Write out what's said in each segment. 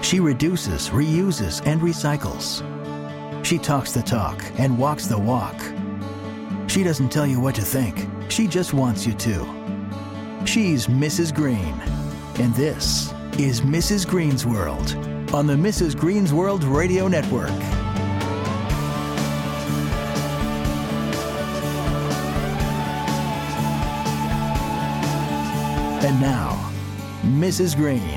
She reduces, reuses, and recycles. She talks the talk and walks the walk. She doesn't tell you what to think. She just wants you to. She's Mrs. Green. And this is Mrs. Green's World on the Mrs. Green's World Radio Network. And now, Mrs. Green.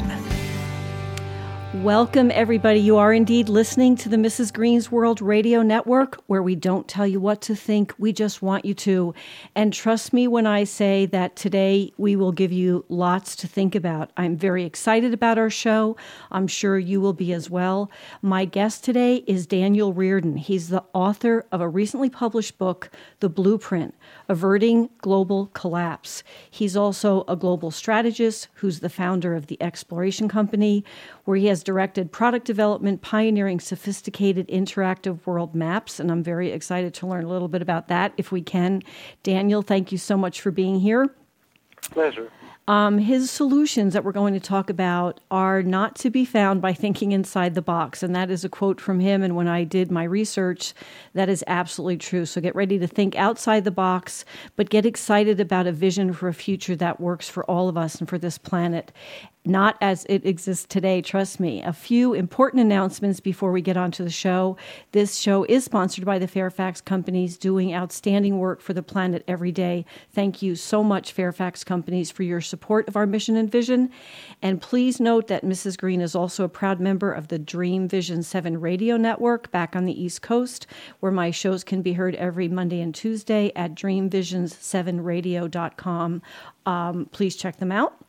Welcome, everybody. You are indeed listening to the Mrs. Green's World Radio Network, where we don't tell you what to think. We just want you to. And trust me when I say that today we will give you lots to think about. I'm very excited about our show. I'm sure you will be as well. My guest today is Daniel Reardon. He's the author of a recently published book, The Blueprint: Averting Global Collapse. He's also a global strategist who's the founder of the Exploration Company, where he has directed product development, pioneering sophisticated interactive world maps, and I'm very excited to learn a little bit about that if we can. Daniel, thank you so much for being here. Pleasure. His solutions that we're going to talk about are not to be found by thinking inside the box, and that is a quote from him, and when I did my research, that is absolutely true. So get ready to think outside the box, but get excited about a vision for a future that works for all of us and for this planet. Not as it exists today, trust me. A few important announcements before we get on to the show. This show is sponsored by the Fairfax Companies, doing outstanding work for the planet every day. Thank you so much, Fairfax Companies, for your support of our mission and vision. And please note that Mrs. Green is also a proud member of the Dream Vision 7 radio network back on the East Coast, where my shows can be heard every Monday and Tuesday at dreamvisions7radio.com. Please check them out.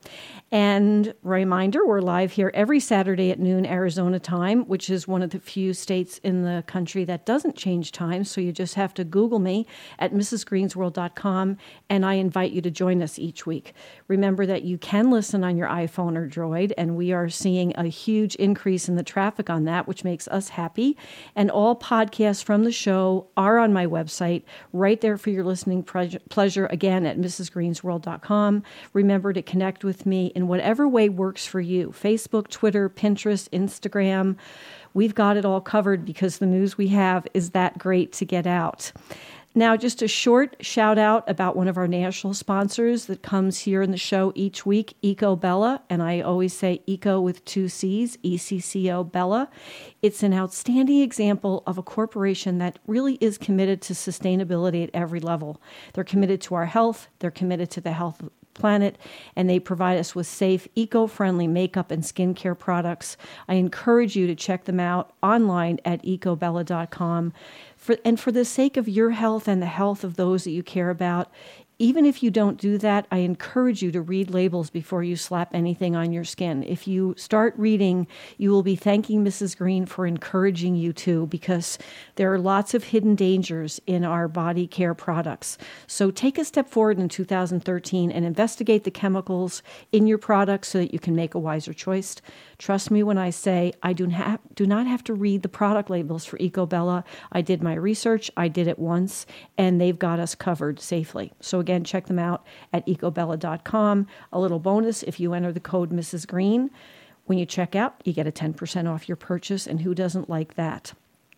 And reminder, we're live here every Saturday at noon Arizona time, which is one of the few states in the country that doesn't change time. So you just have to Google me at mrsgreensworld.com, and I invite you to join us each week. Remember that you can listen on your iPhone or Droid, and we are seeing a huge increase in the traffic on that, which makes us happy. And all podcasts from the show are on my website, right there for your listening pleasure, again, at mrsgreensworld.com. Remember to connect with me in whatever way works for you. Facebook, Twitter, Pinterest, Instagram. We've got it all covered because the news we have is that great to get out. Now, just a short shout out about one of our national sponsors that comes here in the show each week, EcoBella. And I always say Eco with two C's, ECCO Bella. It's an outstanding example of a corporation that really is committed to sustainability at every level. They're committed to our health. They're committed to the health of planet, and they provide us with safe, eco-friendly makeup and skincare products. I encourage you to check them out online at ecobella.com. For the sake of your health and the health of those that you care about, even if you don't do that, I encourage you to read labels before you slap anything on your skin. If you start reading, you will be thanking Mrs. Green for encouraging you to, because there are lots of hidden dangers in our body care products. So take a step forward in 2013 and investigate the chemicals in your products so that you can make a wiser choice. Trust me when I say I do not have to read the product labels for EcoBella. I did my research, I did it once, and they've got us covered safely. So again, check them out at ecobella.com. A little bonus, if you enter the code Mrs. Green, when you check out, you get a 10% off your purchase, and who doesn't like that?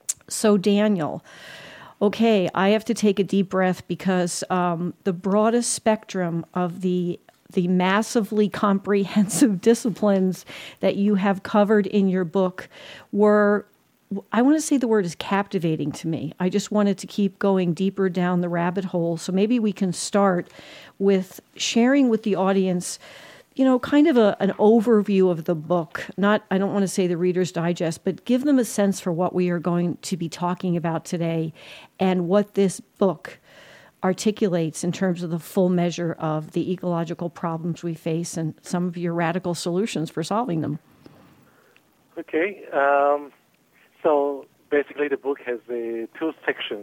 So Daniel, okay, I have to take a deep breath because the broadest spectrum of the massively comprehensive disciplines that you have covered in your book were, I want to say the word is captivating to me. I just wanted to keep going deeper down the rabbit hole. So maybe we can start with sharing with the audience, kind of an overview of the book. I don't want to say the Reader's Digest, but give them a sense for what we are going to be talking about today and what this book articulates in terms of the full measure of the ecological problems we face and some of your radical solutions for solving them. Okay. So basically the book has two sections.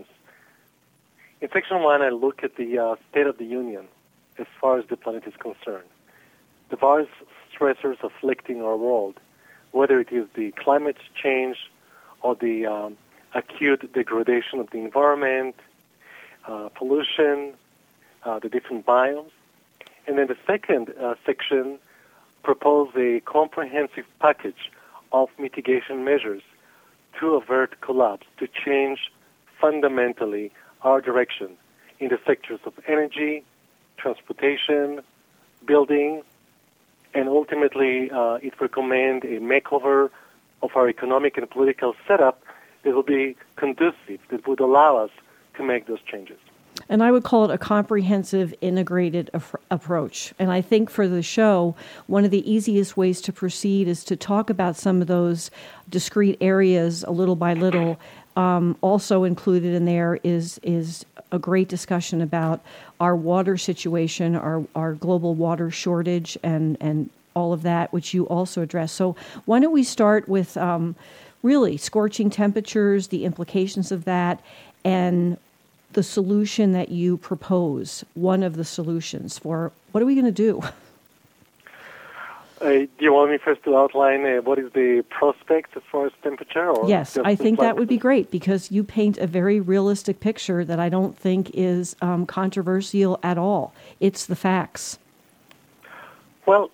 In section 1, I look at the state of the union as far as the planet is concerned. The various stressors afflicting our world, whether it is the climate change or the acute degradation of the environment, pollution, the different biomes. And then the second section proposes a comprehensive package of mitigation measures to avert collapse, to change fundamentally our direction in the sectors of energy, transportation, building, and ultimately it recommends a makeover of our economic and political setup that will be conducive, that would allow us to make those changes. And I would call it a comprehensive, integrated approach. And I think for the show, one of the easiest ways to proceed is to talk about some of those discrete areas a little by little. Also included in there is a great discussion about our water situation, our global water shortage, and all of that, which you also address. So why don't we start with really scorching temperatures, the implications of that, and the solution that you propose, one of the solutions for what are we going to do? Do you want me first to outline what is the prospect as far as temperature? Or yes, I think that would be great because you paint a very realistic picture that I don't think is controversial at all. It's the facts. Well,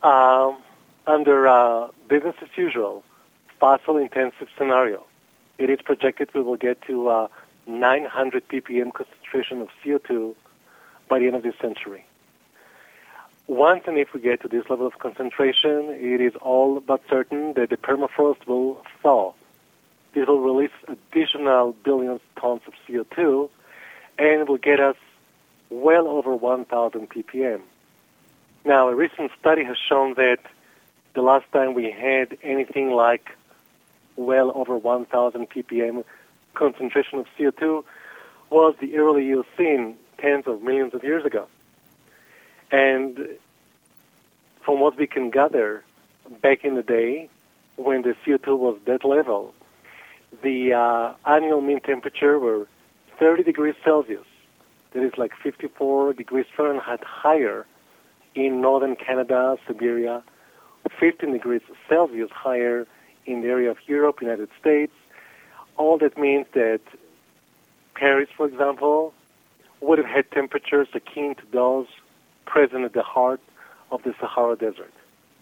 under business as usual, fossil-intensive scenario, it is projected we will get to 900 ppm concentration of CO2 by the end of this century. Once and if we get to this level of concentration, it is all but certain that the permafrost will thaw. This will release additional billions of tons of CO2 and will get us well over 1,000 ppm. Now, a recent study has shown that the last time we had anything like well over 1,000 ppm concentration of CO2 was the early Eocene, tens of millions of years ago. And from what we can gather, back in the day, when the CO2 was that level, the annual mean temperature were 30 degrees Celsius. That is like 54 degrees Fahrenheit higher in northern Canada, Siberia, 15 degrees Celsius higher in the area of Europe, United States. All that means that Paris, for example, would have had temperatures akin to those present at the heart of the Sahara Desert.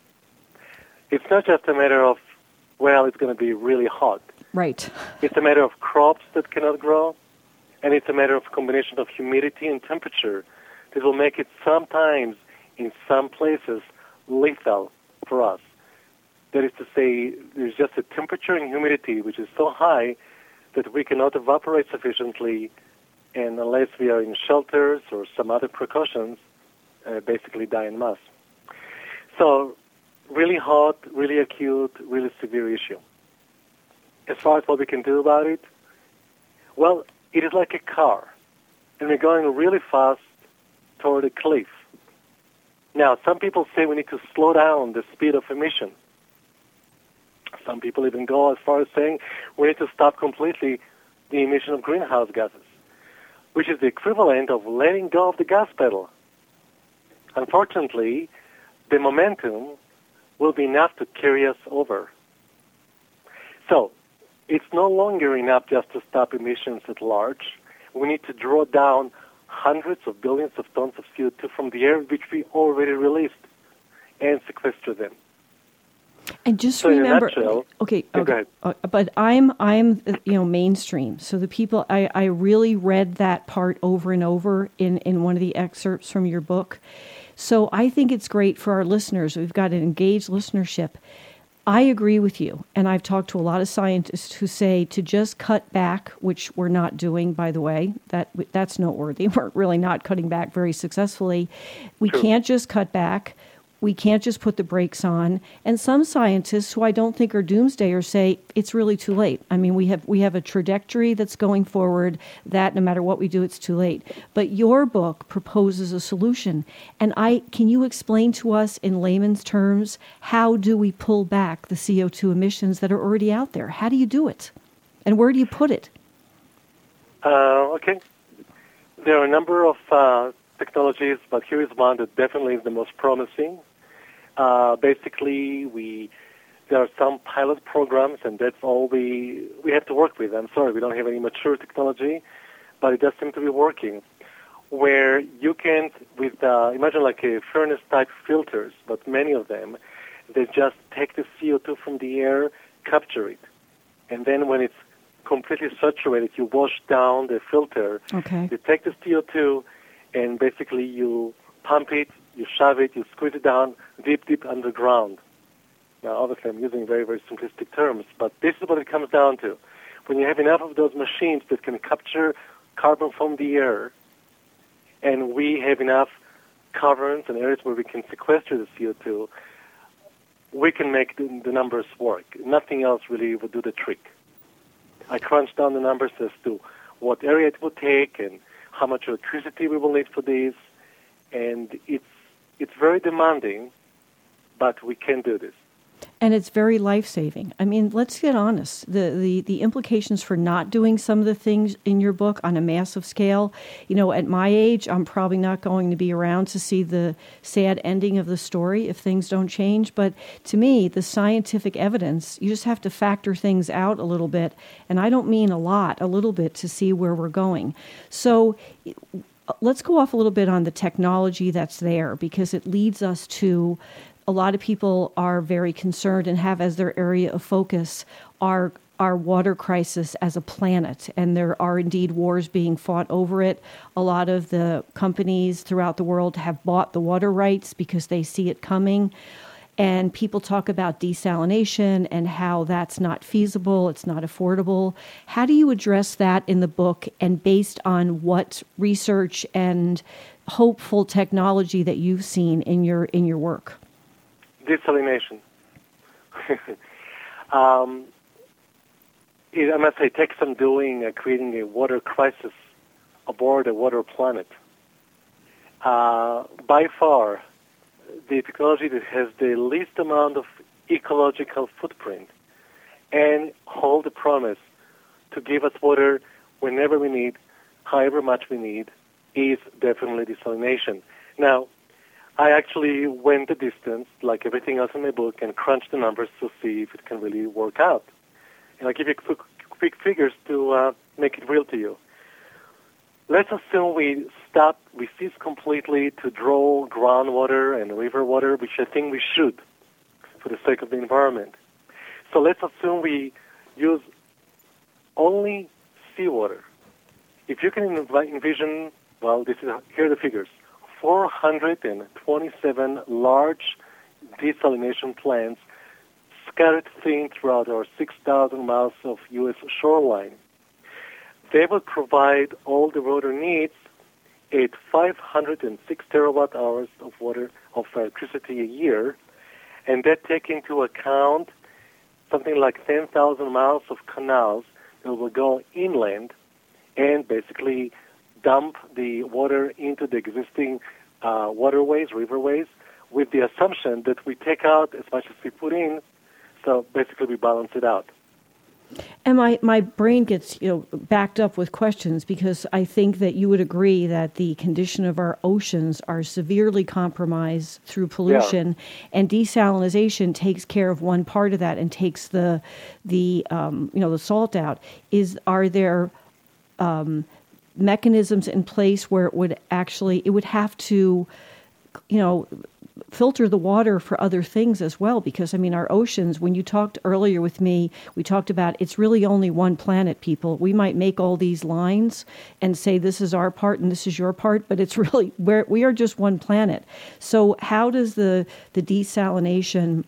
It's not just a matter of, well, it's going to be really hot. Right. It's a matter of crops that cannot grow, and it's a matter of combination of humidity and temperature that will make it sometimes, in some places, lethal for us. That is to say, there's just a temperature and humidity which is so high that we cannot evaporate sufficiently, and unless we are in shelters or some other precautions, basically die en masse. So, really hot, really acute, really severe issue. As far as what we can do about it, well, it is like a car, and we're going really fast toward a cliff. Now, some people say we need to slow down the speed of emission. Some people even go as far as saying we need to stop completely the emission of greenhouse gases, which is the equivalent of letting go of the gas pedal. Unfortunately, the momentum will be enough to carry us over. So, it's no longer enough just to stop emissions at large. We need to draw down hundreds of billions of tons of CO2 from the air, which we already released, and sequester them. And just so remember, in a nutshell, okay, go ahead. But I'm mainstream. So the people, I really read that part over and over in one of the excerpts from your book. So I think it's great for our listeners. We've got an engaged listenership. I agree with you, and I've talked to a lot of scientists who say to just cut back, which we're not doing, by the way. That's noteworthy. We're really not cutting back very successfully. We True. Can't just cut back. We can't just put the brakes on. And some scientists who I don't think are doomsdayers say it's really too late. I mean, we have a trajectory that's going forward that no matter what we do, it's too late. But your book proposes a solution. And can you explain to us in layman's terms, how do we pull back the CO2 emissions that are already out there? How do you do it? And where do you put it? Okay. There are a number of technologies, but here is one that definitely is the most promising. Basically, there are some pilot programs, and that's all we have to work with. I'm sorry, we don't have any mature technology, but it does seem to be working, where you can, with imagine like a furnace-type filters, but many of them, they just take the CO2 from the air, capture it. And then when it's completely saturated, you wash down the filter. Okay. You take the CO2, and basically you pump it, you shove it, you squeeze it down deep, deep underground. Now, obviously, I'm using very, very simplistic terms, but this is what it comes down to. When you have enough of those machines that can capture carbon from the air, and we have enough caverns and areas where we can sequester the CO2, we can make the numbers work. Nothing else really would do the trick. I crunched down the numbers as to what area it would take and how much electricity we will need for this, and it's very demanding, but we can do this. And it's very life-saving. I mean, let's get honest. The implications for not doing some of the things in your book on a massive scale, at my age, I'm probably not going to be around to see the sad ending of the story if things don't change. But to me, the scientific evidence, you just have to factor things out a little bit. And I don't mean a lot, a little bit, to see where we're going. So let's go off a little bit on the technology that's there, because it leads us to a lot of people are very concerned and have as their area of focus our water crisis as a planet. And there are indeed wars being fought over it. A lot of the companies throughout the world have bought the water rights because they see it coming. And people talk about desalination and how that's not feasible, it's not affordable. How do you address that in the book, and based on what research and hopeful technology that you've seen in your work? Desalination. I must say, it takes some doing, creating a water crisis aboard a water planet. By far, the technology that has the least amount of ecological footprint and hold the promise to give us water whenever we need, however much we need, is definitely desalination. Now, I actually went the distance, like everything else in my book, and crunched the numbers to see if it can really work out. And I'll give you quick figures to make it real to you. Let's assume we cease completely to draw groundwater and river water, which I think we should for the sake of the environment. So let's assume we use only seawater. If you can envision, well, here are the figures. 427 large desalination plants scattered thin throughout our 6,000 miles of U.S. shoreline. They will provide all the water needs at 506 terawatt hours of electricity a year, and that take into account something like 10,000 miles of canals that will go inland and basically dump the water into the existing waterways, riverways, with the assumption that we take out as much as we put in, so basically we balance it out. And my brain gets backed up with questions, because I think that you would agree that the condition of our oceans are severely compromised through pollution, and desalination takes care of one part of that and takes the salt out. Are there mechanisms in place where it would have to, filter the water for other things as well? Because, our oceans, when you talked earlier with me, we talked about it's really only one planet, people. We might make all these lines and say this is our part and this is your part, but it's really, we are just one planet. So how does the desalination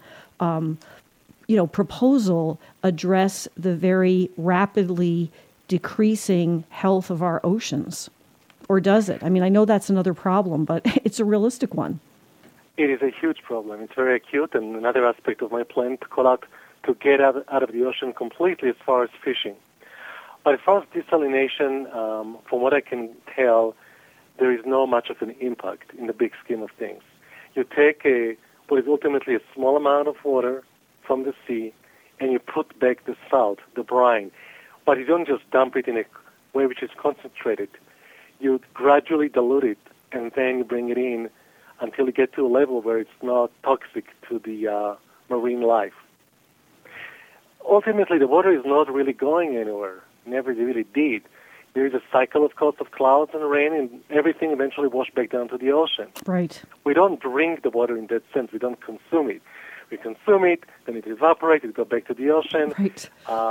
proposal address the very rapidly decreasing health of our oceans? Or does it? I know that's another problem, but it's a realistic one. It is a huge problem. It's very acute, and another aspect of my plan to get out of the ocean completely as far as fishing. But as far as desalination, from what I can tell, there is not much of an impact in the big scheme of things. You take what is ultimately a small amount of water from the sea, and you put back the salt, the brine. But you don't just dump it in a way which is concentrated. You gradually dilute it, and then you bring it in until you get to a level where it's not toxic to the marine life. Ultimately, the water is not really going anywhere. Never really did. There is a cycle, of course, of clouds and rain, and everything eventually washes back down to the ocean. Right. We don't drink the water in that sense. We don't consume it. we consume it, then it evaporates, it goes back to the ocean. Right.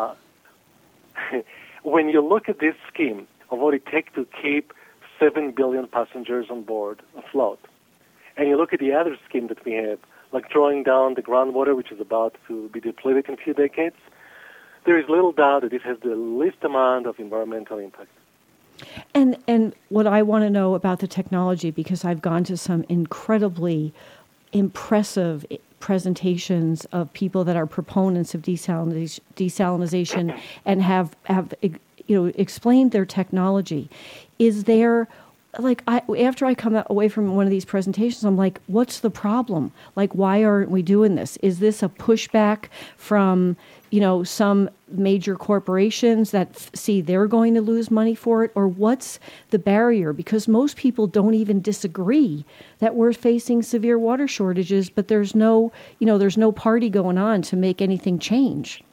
When you look at this scheme of what it takes to keep 7 billion passengers on board afloat, and you look at the other scheme that we have, like drawing down the groundwater, which is about to be depleted in a few decades, there is little doubt that this has the least amount of environmental impact. And what I want to know about the technology, because I've gone to some incredibly impressive presentations of people that are proponents of desalinization and have explained their technology. Is there, after I come away from one of these presentations, I'm like, what's the problem? Like, why aren't we doing this? Is this a pushback from, some major corporations that see they're going to lose money for it? Or what's the barrier? Because most people don't even disagree that we're facing severe water shortages, but there's no party going on to make anything change.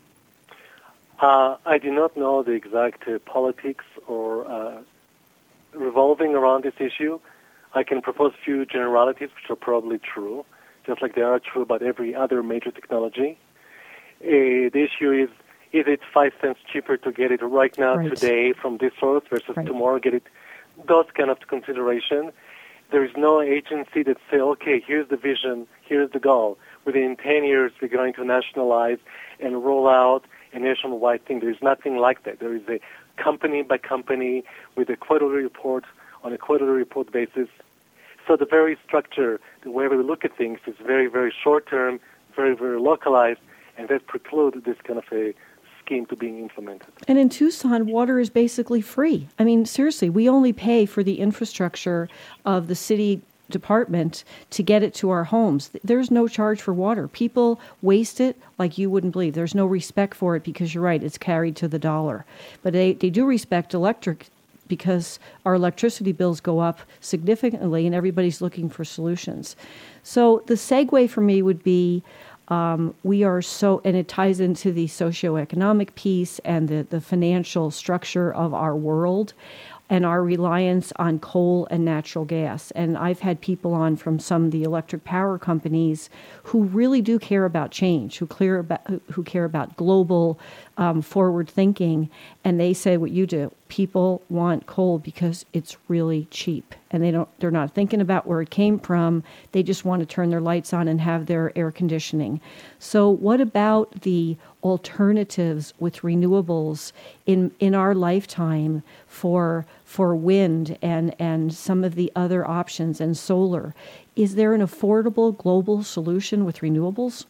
I do not know the exact politics or revolving around this issue. I can propose a few generalities which are probably true, just like they are true about every other major technology. The issue is it 5 cents cheaper to get it right now, today, from this source versus tomorrow get it? Those kind of consideration. There is no agency that say, okay, here's the vision, here's the goal. Within 10 years, we're going to nationalize and roll out a nationwide thing. There is nothing like that. There is a company by company with a quarterly report on a quarterly report basis. So the very structure, the way we look at things is very, very short-term, very, very localized, and that precludes this kind of a scheme to being implemented. And in Tucson, water is basically free. I mean, seriously, we only pay for the infrastructure of the city department to get it to our homes. There's no charge for water. People waste it like you wouldn't believe. There's no respect for it because you're right, it's carried to the dollar. But they do respect electric because our electricity bills go up significantly and everybody's looking for solutions. So the segue for me would be we are and it ties into the socioeconomic piece and the financial structure of our world and our reliance on coal and natural gas. And I've had people on from some of the electric power companies who really do care about change, who care about global forward thinking, and they say what you do. People want coal because it's really cheap, and they're not thinking about where it came from. They just want to turn their lights on and have their air conditioning. So what about the alternatives with renewables in our lifetime for wind and some of the other options and solar? Is there an affordable global solution with renewables?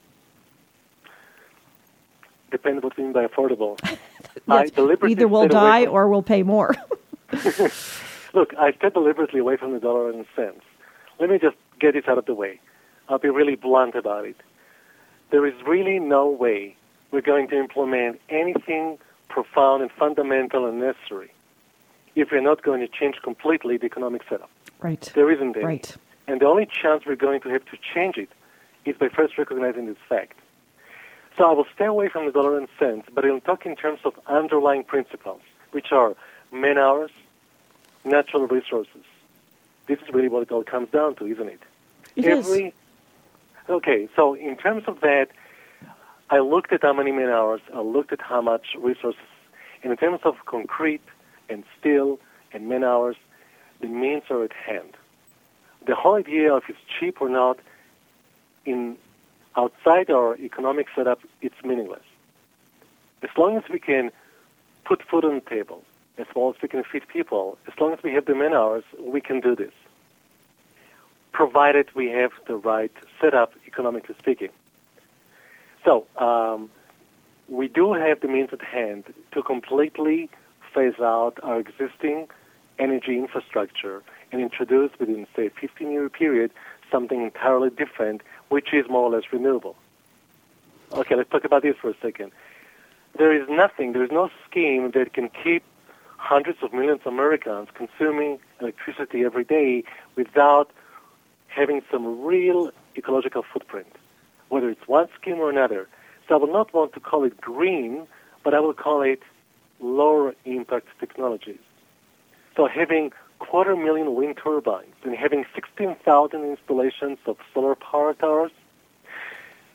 Depends what you mean by affordable. Either we'll die or we'll pay more. Look, I stayed deliberately away from the dollar and cents. Let me just get this out of the way. I'll be really blunt about it. There is really no way we're going to implement anything profound and fundamental and necessary if we're not going to change completely the economic setup. Right. There isn't any. Right. And the only chance we're going to have to change it is by first recognizing this fact. So I will stay away from the dollar and cents, but I'll talk in terms of underlying principles, which are man hours, natural resources. This is really what it all comes down to, isn't it? It is. Okay, so in terms of that, I looked at how many man hours, I looked at how much resources, and in terms of concrete and steel and man hours, the means are at hand. The whole idea of it's cheap or not, outside our economic setup, it's meaningless. As long as we can put food on the table, as well as we can feed people, as long as we have the man hours, we can do this, provided we have the right setup, economically speaking. So we do have the means at hand to completely phase out our existing energy infrastructure and introduce within, say, a 15-year period something entirely different, which is more or less renewable. Okay, let's talk about this for a second. There is no scheme that can keep hundreds of millions of Americans consuming electricity every day without having some real ecological footprint, whether it's one scheme or another. So I will not want to call it green, but I will call it lower impact technologies. So having 250,000 wind turbines and having 16,000 installations of solar power towers,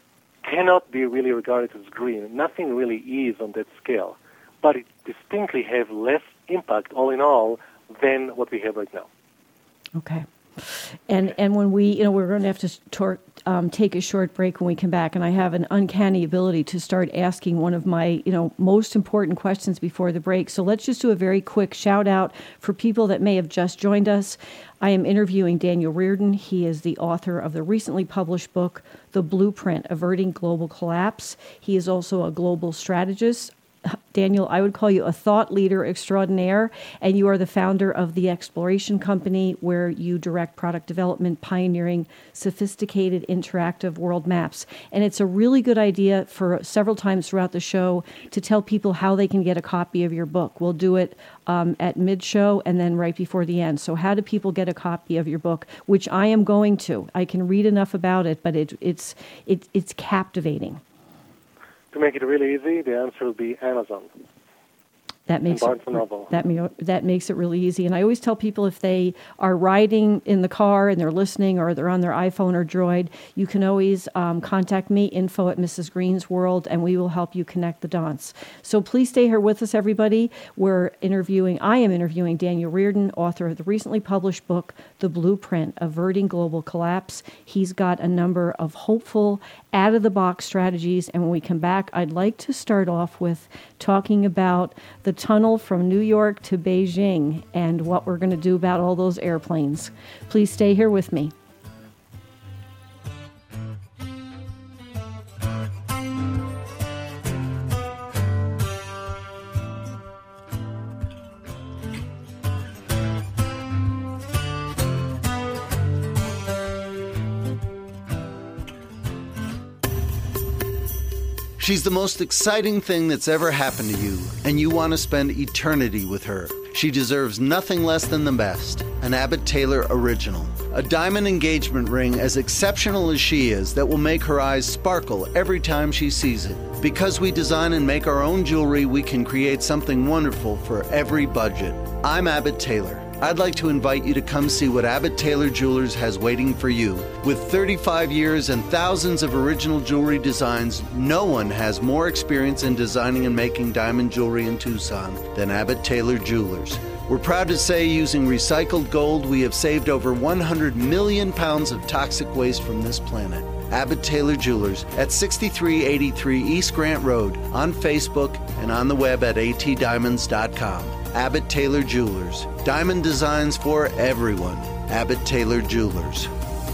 cannot be really regarded as green. Nothing really is on that scale. But it distinctly have less impact, all in all, than what we have right now. Okay. And when we're going to have to take a short break when we come back, and I have an uncanny ability to start asking one of my, most important questions before the break. So let's just do a very quick shout out for people that may have just joined us. I am interviewing Daniel Reardon. He is the author of the recently published book, The Blueprint: Averting Global Collapse. He is also a global strategist. Daniel, I would call you a thought leader extraordinaire, and you are the founder of the Exploration Company, where you direct product development, pioneering sophisticated interactive world maps. And it's a really good idea for several times throughout the show to tell people how they can get a copy of your book. We'll do it at mid-show and then right before the end. So how do people get a copy of your book, which I am going to? I can read enough about it, but it's captivating. To make it really easy, the answer will be Amazon. That makes Barnes & Noble. That makes it really easy. And I always tell people, if they are riding in the car and they're listening, or they're on their iPhone or Droid, you can always contact me, info at Mrs. Green's World, and we will help you connect the dots. So please stay here with us, everybody. I am interviewing Daniel Reardon, author of the recently published book, The Blueprint: Averting Global Collapse. He's got a number of hopeful, out-of-the-box strategies. And when we come back, I'd like to start off with talking about the tunnel from New York to Beijing and what we're going to do about all those airplanes. Please stay here with me. She's the most exciting thing that's ever happened to you, and you want to spend eternity with her. She deserves nothing less than the best, an Abbott Taylor original. A diamond engagement ring as exceptional as she is that will make her eyes sparkle every time she sees it. Because we design and make our own jewelry, we can create something wonderful for every budget. I'm Abbott Taylor. I'd like to invite you to come see what Abbott Taylor Jewelers has waiting for you. With 35 years and thousands of original jewelry designs, no one has more experience in designing and making diamond jewelry in Tucson than Abbott Taylor Jewelers. We're proud to say, using recycled gold, we have saved over 100 million pounds of toxic waste from this planet. Abbott Taylor Jewelers at 6383 East Grant Road, on Facebook and on the web at atdiamonds.com. Abbott Taylor Jewelers. Diamond designs for everyone. Abbott Taylor Jewelers.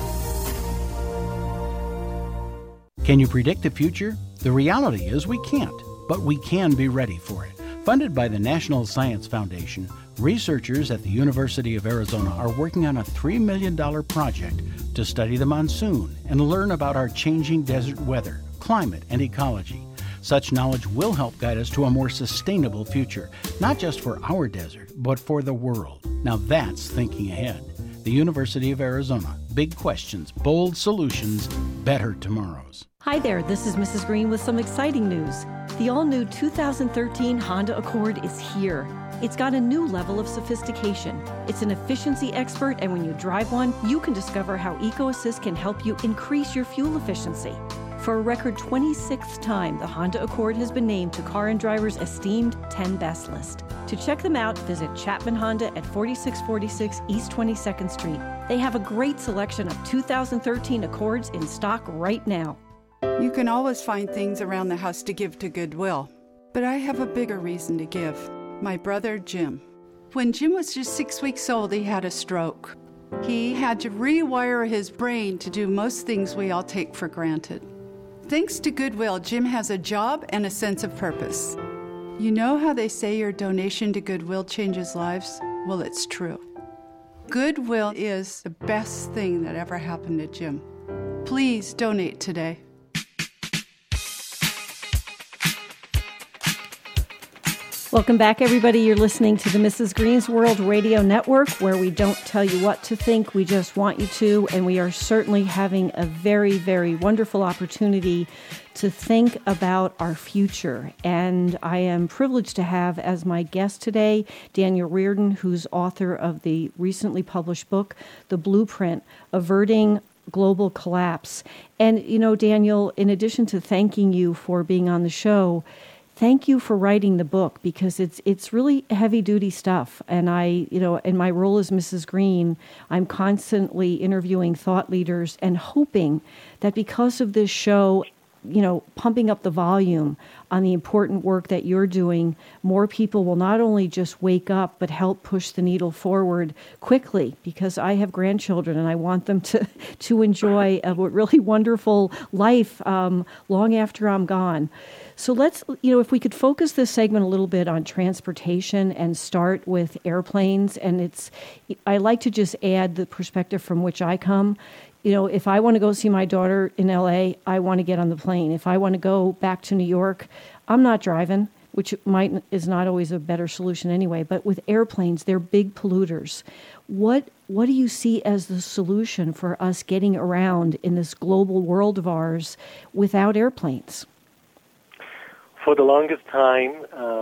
Can you predict the future? The reality is we can't, but we can be ready for it. Funded by the National Science Foundation, researchers at the University of Arizona are working on a $3 million project to study the monsoon and learn about our changing desert weather, climate, and ecology. Such knowledge will help guide us to a more sustainable future, not just for our desert, but for the world. Now that's thinking ahead. The University of Arizona. Big questions, bold solutions, better tomorrows. Hi there, this is Mrs. Green with some exciting news. The all-new 2013 Honda Accord is here. It's got a new level of sophistication. It's an efficiency expert, and when you drive one, you can discover how EcoAssist can help you increase your fuel efficiency. For a record 26th time, the Honda Accord has been named to Car and Driver's esteemed 10 Best list. To check them out, visit Chapman Honda at 4646 East 22nd Street. They have a great selection of 2013 Accords in stock right now. You can always find things around the house to give to Goodwill, but I have a bigger reason to give. My brother, Jim. When Jim was just 6 weeks old, he had a stroke. He had to rewire his brain to do most things we all take for granted. Thanks to Goodwill, Jim has a job and a sense of purpose. You know how they say your donation to Goodwill changes lives? Well, it's true. Goodwill is the best thing that ever happened to Jim. Please donate today. Welcome back, everybody. You're listening to the Mrs. Green's World Radio Network, where we don't tell you what to think, we just want you to, and we are certainly having a very, very wonderful opportunity to think about our future. And I am privileged to have as my guest today Daniel Reardon, who's author of the recently published book, The Blueprint: Averting global collapse. And, Daniel, in addition to thanking you for being on the show, thank you for writing the book, because it's really heavy-duty stuff. And in my role as Mrs. Green, I'm constantly interviewing thought leaders and hoping that because of this show, pumping up the volume on the important work that you're doing, more people will not only just wake up, but help push the needle forward quickly, because I have grandchildren and I want them to enjoy a really wonderful life long after I'm gone. So let's, if we could focus this segment a little bit on transportation and start with airplanes. And I like to just add the perspective from which I come. If I want to go see my daughter in LA, I want to get on the plane. If I want to go back to New York, I'm not driving, which is not always a better solution anyway. But with airplanes, they're big polluters. What do you see as the solution for us getting around in this global world of ours without airplanes? For the longest time,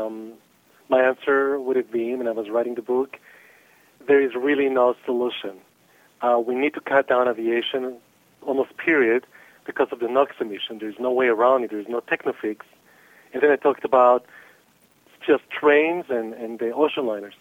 my answer would have been, when I was writing the book, there is really no solution. We need to cut down aviation, almost period, because of the NOx emission. There's no way around it. There's no technofix. And then I talked about just trains and the ocean liners.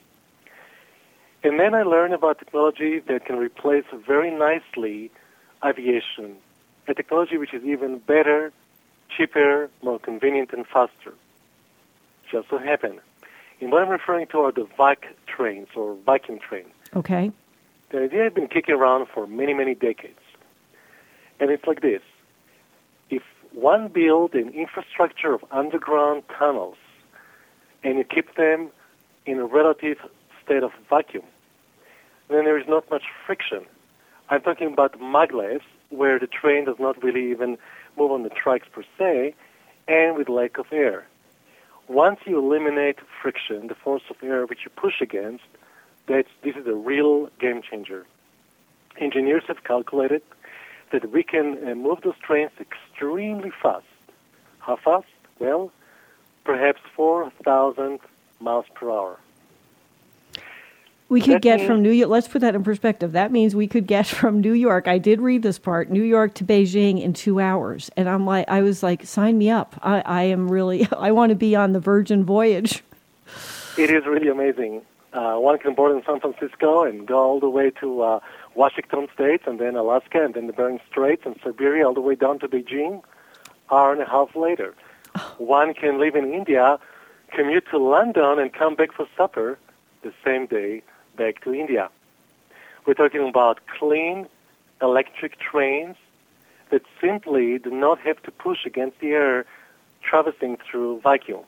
And then I learned about technology that can replace very nicely aviation, a technology which is even better, cheaper, more convenient, and faster. Just so happened. And what I'm referring to are the vac trains, or vacuum trains. Okay. The idea has been kicking around for many, many decades. And it's like this. If one builds an infrastructure of underground tunnels and you keep them in a relative state of vacuum, then there is not much friction. I'm talking about maglevs, where the train does not really even move on the tracks per se, and with lack of air. Once you eliminate friction, the force of air which you push against, this is a real game changer. Engineers have calculated that we can move those trains extremely fast. How fast? Well, perhaps 4,000 miles per hour. We could get from New York, let's put that in perspective. That means we could get from New York, I did read this part, New York to Beijing in 2 hours. And I was like, sign me up. I want to be on the Virgin Voyage. It is really amazing. One can board in San Francisco and go all the way to Washington State, and then Alaska, and then the Bering Straits and Siberia, all the way down to Beijing, hour and a half later. One can live in India, commute to London, and come back for supper the same day back to India. We're talking about clean electric trains that simply do not have to push against the air traversing through vacuum.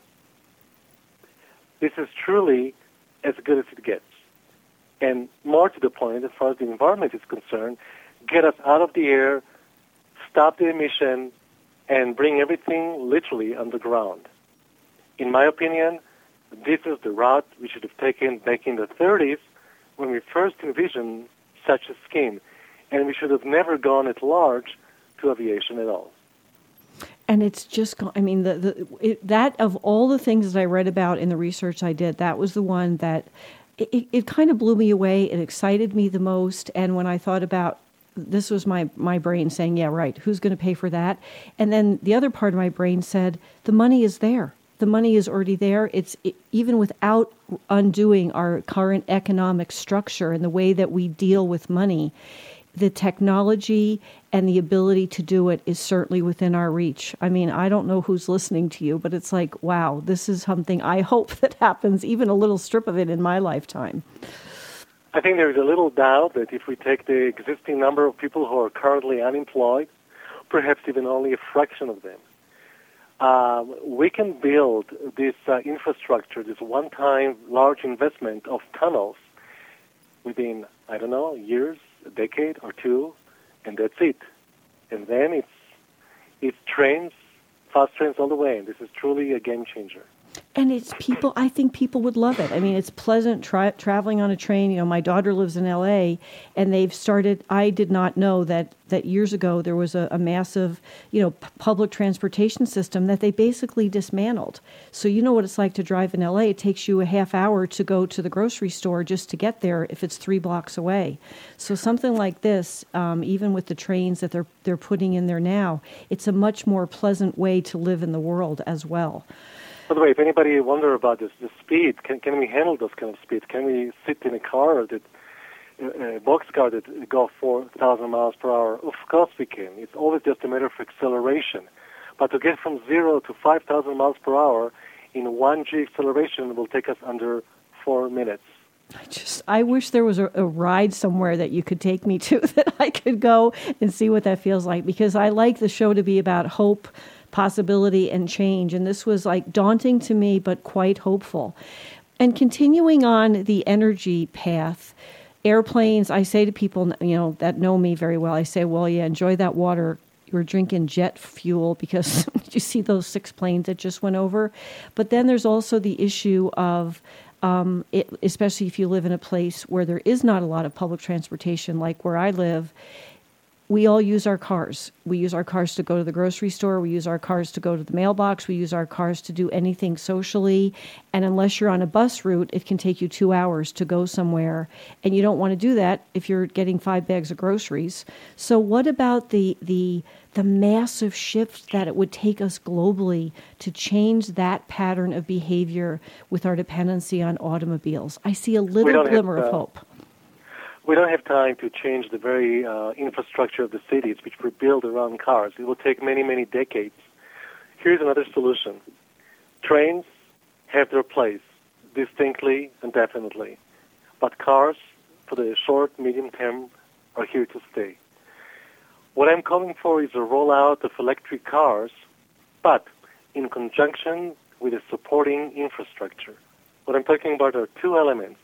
This is truly as good as it gets. And more to the point, as far as the environment is concerned, get us out of the air, stop the emission, and bring everything literally underground. In my opinion, this is the route we should have taken back in the 30s when we first envisioned such a scheme. And we should have never gone at large to aviation at all. And it's just, that of all the things that I read about in the research I did, that was the one that it kind of blew me away. It excited me the most. And when I thought about, this was my brain saying, yeah, right, who's going to pay for that? And then the other part of my brain said, the money is there. The money is already there. Even without undoing our current economic structure and the way that we deal with money, the technology and the ability to do it is certainly within our reach. I mean, I don't know who's listening to you, but it's like, wow, this is something I hope that happens, even a little strip of it in my lifetime. I think there is a little doubt that if we take the existing number of people who are currently unemployed, perhaps even only a fraction of them, we can build this infrastructure, this one-time large investment of tunnels within, I don't know, years, a decade or two, and that's it. And then it's trains, fast trains all the way, and this is truly a game changer. And it's people, I think people would love it. I mean, it's pleasant traveling on a train. You know, my daughter lives in LA, and they've started, I did not know that years ago there was a massive, public transportation system that they basically dismantled. So you know what it's like to drive in LA. It takes you a half hour to go to the grocery store just to get there if it's 3 blocks away. So something like this, even with the trains that they're putting in there now, it's a much more pleasant way to live in the world as well. By the way, if anybody wonder about the speed, can we handle those kind of speed? Can we sit in a car a boxcar that go 4,000 miles per hour? Of course we can. It's always just a matter of acceleration. But to get from 0 to 5,000 miles per hour in 1G acceleration will take us under 4 minutes. I wish there was a ride somewhere that you could take me to that I could go and see what that feels like, because I like the show to be about hope, possibility, and change. And this was like daunting to me, but quite hopeful. And continuing on the energy path, airplanes, I say to people, that know me very well, I say, well, yeah, enjoy that water. You're drinking jet fuel because you see those 6 planes that just went over. But then there's also the issue of, especially if you live in a place where there is not a lot of public transportation, like where I live, we all use our cars. We use our cars to go to the grocery store. We use our cars to go to the mailbox. We use our cars to do anything socially. And unless you're on a bus route, it can take you 2 hours to go somewhere. And you don't want to do that if you're getting 5 bags of groceries. So what about the massive shift that it would take us globally to change that pattern of behavior with our dependency on automobiles? I see a little glimmer of hope. We don't have time to change the very infrastructure of the cities, which were built around cars. It will take many, many decades. Here's another solution. Trains have their place, distinctly and definitely. But cars, for the short, medium term, are here to stay. What I'm calling for is a rollout of electric cars, but in conjunction with a supporting infrastructure. What I'm talking about are 2 elements.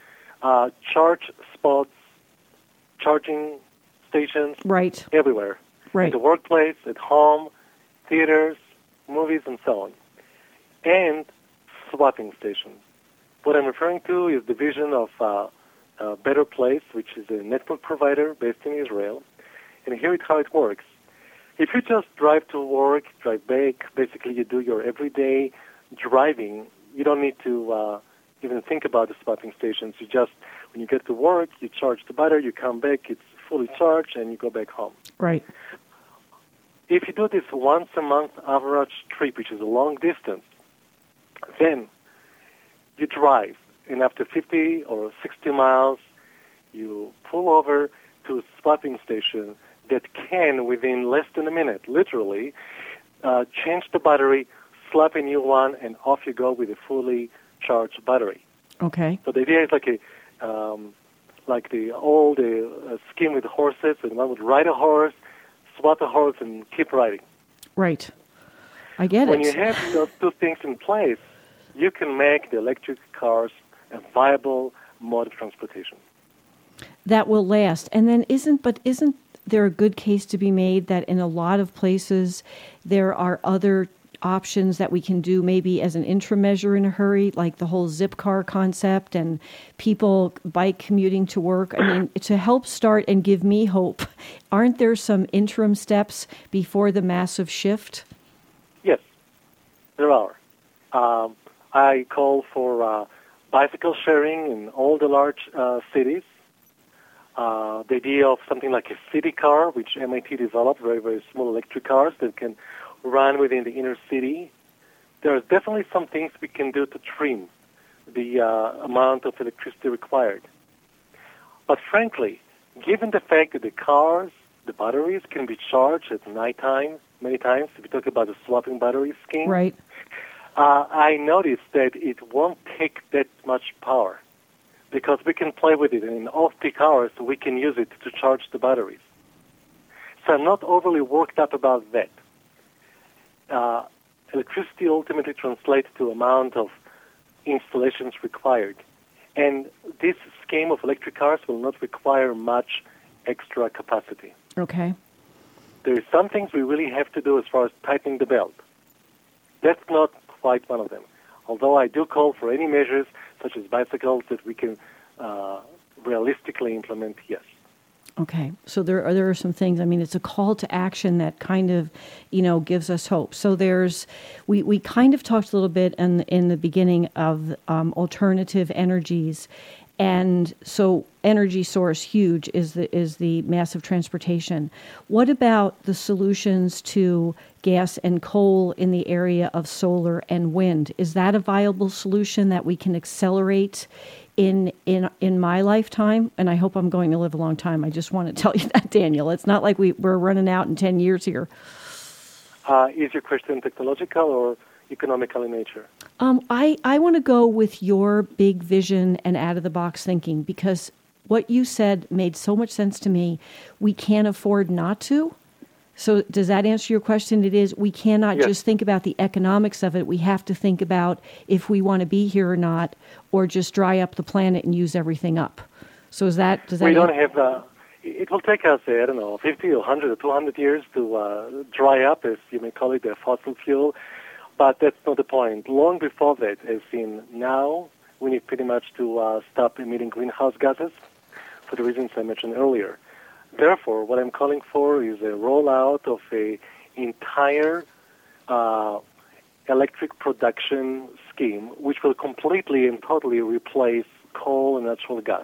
Charge spots, charging stations, right, everywhere. Right. At the workplace, at home, theaters, movies, and so on. And swapping stations. What I'm referring to is the vision of Better Place, which is a network provider based in Israel. And here is how it works. If you just drive to work, drive back, basically you do your everyday driving, you don't need to even think about the swapping stations. You just, when you get to work, you charge the battery, you come back, it's fully charged, and you go back home. Right. If you do this once a month average trip, which is a long distance, then you drive, and after 50 or 60 miles, you pull over to a swapping station that can, within less than a minute, literally, change the battery, slap a new one, and off you go with a fully charged battery. Okay. So the idea is like the old scheme with horses, and one would ride a horse, swap a horse, and keep riding. Right. I get it. When you have those 2 things in place, you can make the electric cars a viable mode of transportation. That will last. And then isn't there a good case to be made that in a lot of places there are other options that we can do maybe as an interim measure in a hurry, like the whole zip car concept and people bike commuting to work? I mean, to help start and give me hope, aren't there some interim steps before the massive shift? Yes, there are. I call for bicycle sharing in all the large cities. The idea of something like a city car, which MIT developed, very, very small electric cars that can run within the inner city. There are definitely some things we can do to trim the amount of electricity required. But frankly, given the fact that the cars, the batteries can be charged at nighttime many times, if we talk about the swapping battery scheme, right. I noticed that it won't take that much power because we can play with it, and in off-peak hours we can use it to charge the batteries. So I'm not overly worked up about that. Electricity ultimately translates to amount of installations required. And this scheme of electric cars will not require much extra capacity. Okay. There are some things we really have to do as far as tightening the belt. That's not quite one of them. Although I do call for any measures, such as bicycles, that we can realistically implement, yes. Okay, so there are some things. I mean, it's a call to action that kind of, gives us hope. So we kind of talked a little bit in the beginning of alternative energies, and so energy source huge is the massive transportation. What about the solutions to gas and coal in the area of solar and wind? Is that a viable solution that we can accelerate in my lifetime? And I hope I'm going to live a long time. I just want to tell you that, Daniel. It's not like we're running out in 10 years here. Is your question technological or economical in nature? I want to go with your big vision and out-of-the-box thinking, because what you said made so much sense to me. We can't afford not to. So does that answer your question? It is. We cannot just think about the economics of it. We have to think about if we want to be here or not, or just dry up the planet and use everything up. So does that? We don't have it will take us, 50 or 100 or 200 years to dry up, as you may call it, the fossil fuel. But that's not the point. Long before that, as in now, we need pretty much to stop emitting greenhouse gases for the reasons I mentioned earlier. Therefore, what I'm calling for is a rollout of an entire electric production scheme, which will completely and totally replace coal and natural gas.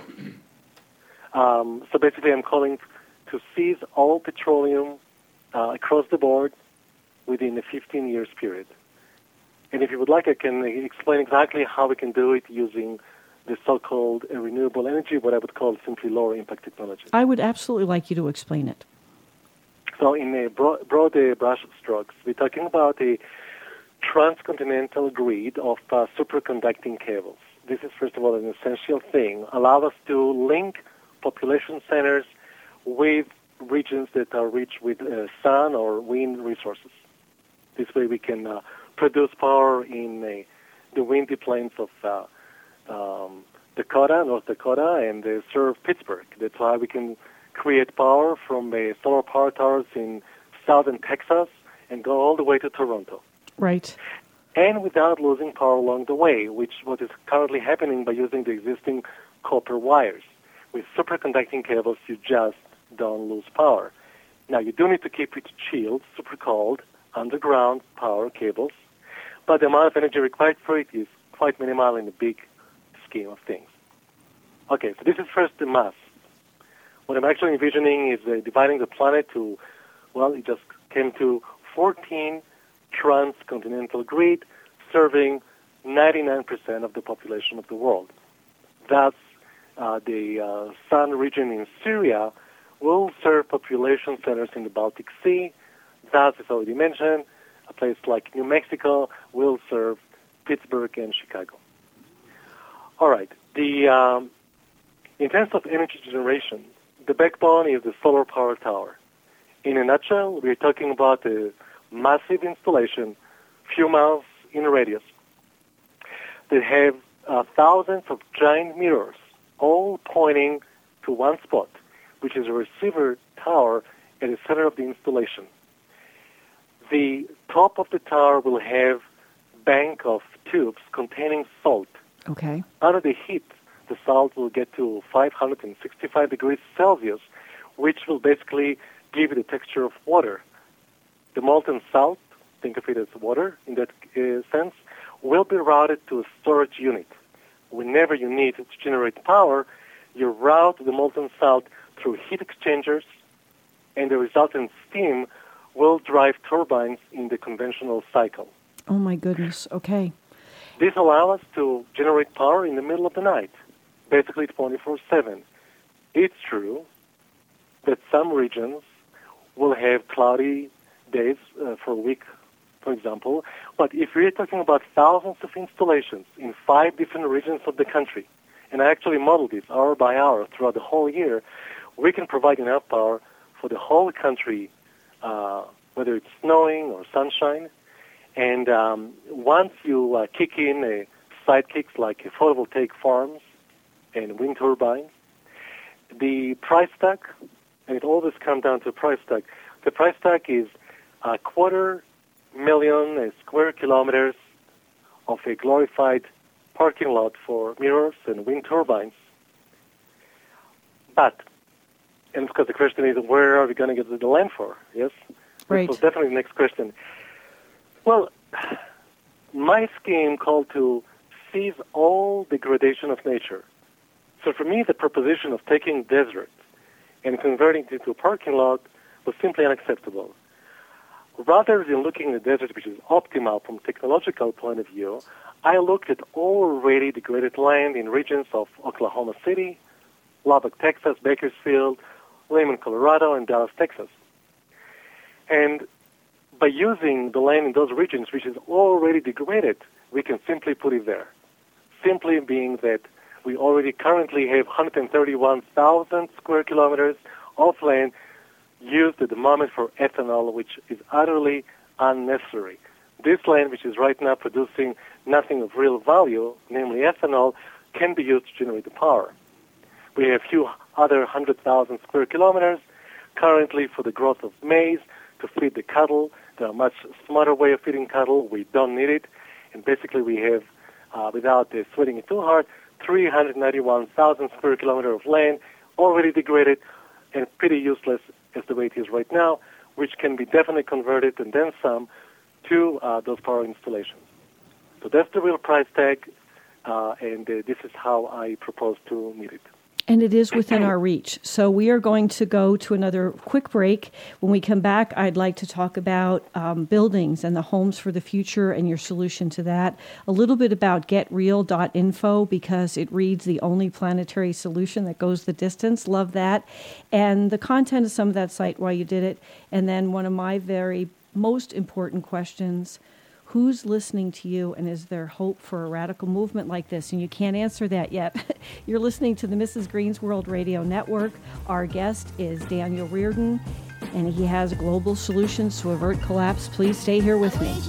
So basically, I'm calling to seize all petroleum across the board within a 15 years period. And if you would like, I can explain exactly how we can do it using the so-called renewable energy, what I would call simply lower impact technology. I would absolutely like you to explain it. So in a broad brush strokes, we're talking about a transcontinental grid of superconducting cables. This is, first of all, an essential thing. Allow us to link population centers with regions that are rich with sun or wind resources. This way we can produce power in the windy plains of North Dakota, and serve Pittsburgh. That's why we can create power from solar power towers in southern Texas and go all the way to Toronto. Right. And without losing power along the way, which what is currently happening by using the existing copper wires. With superconducting cables, you just don't lose power. Now, you do need to keep it chilled, super cold, underground power cables, but the amount of energy required for it is quite minimal in the big scheme of things. Okay, so this is first the mass. What I'm actually envisioning is dividing the planet to, it just came to 14 transcontinental grid serving 99% of the population of the world. Thus, the sun region in Syria will serve population centers in the Baltic Sea. Thus, as already mentioned, a place like New Mexico will serve Pittsburgh and Chicago. All right. In terms of energy generation, the backbone is the solar power tower. In a nutshell, we're talking about a massive installation, few miles in radius, that have thousands of giant mirrors, all pointing to one spot, which is a receiver tower at the center of the installation. The top of the tower will have bank of tubes containing salt. Okay. Under the heat, the salt will get to 565 degrees Celsius, which will basically give it the texture of water. The molten salt, think of it as water in that sense, will be routed to a storage unit. Whenever you need to generate power, you route the molten salt through heat exchangers, and the resultant steam will drive turbines in the conventional cycle. Oh, my goodness. Okay. This allows us to generate power in the middle of the night, basically 24/7. It's true that some regions will have cloudy days for a week, for example, but if we're talking about thousands of installations in 5 different regions of the country, and I actually modeled this hour by hour throughout the whole year, we can provide enough power for the whole country, whether it's snowing or sunshine. And once you kick in sidekicks like photovoltaic farms and wind turbines, the price tag, and it always comes down to a price tag, the price tag is 250,000 square kilometers of a glorified parking lot for mirrors and wind turbines. But, and of course the question is, where are we going to get the land for? Yes? Right. So definitely the next question. Well, my scheme called to seize all degradation of nature. So for me, the proposition of taking desert and converting it into a parking lot was simply unacceptable. Rather than looking at the desert, which is optimal from a technological point of view, I looked at already degraded land in regions of Oklahoma City, Lubbock, Texas, Bakersfield, Lehman, Colorado, and Dallas, Texas. And by using the land in those regions, which is already degraded, we can simply put it there. Simply being that we already currently have 131,000 square kilometers of land used at the moment for ethanol, which is utterly unnecessary. This land, which is right now producing nothing of real value, namely ethanol, can be used to generate the power. We have a few other 100,000 square kilometers currently for the growth of maize to feed the cattle. There are much smarter way of feeding cattle. We don't need it. And basically we have, without sweating it too hard, 391,000 square kilometers of land already degraded and pretty useless as the way it is right now, which can be definitely converted and then some to those power installations. So that's the real price tag, and this is how I propose to meet it. And it is within our reach. So we are going to go to another quick break. When we come back, I'd like to talk about buildings and the homes for the future and your solution to that. A little bit about getreal.info because it reads the only planetary solution that goes the distance. Love that. And the content of some of that site while you did it. And then one of my very most important questions, who's listening to you, and is there hope for a radical movement like this? And you can't answer that yet. You're listening to the Mrs. Green's World Radio Network. Our guest is Daniel Reardon, and he has global solutions to avert collapse. Please stay here with me.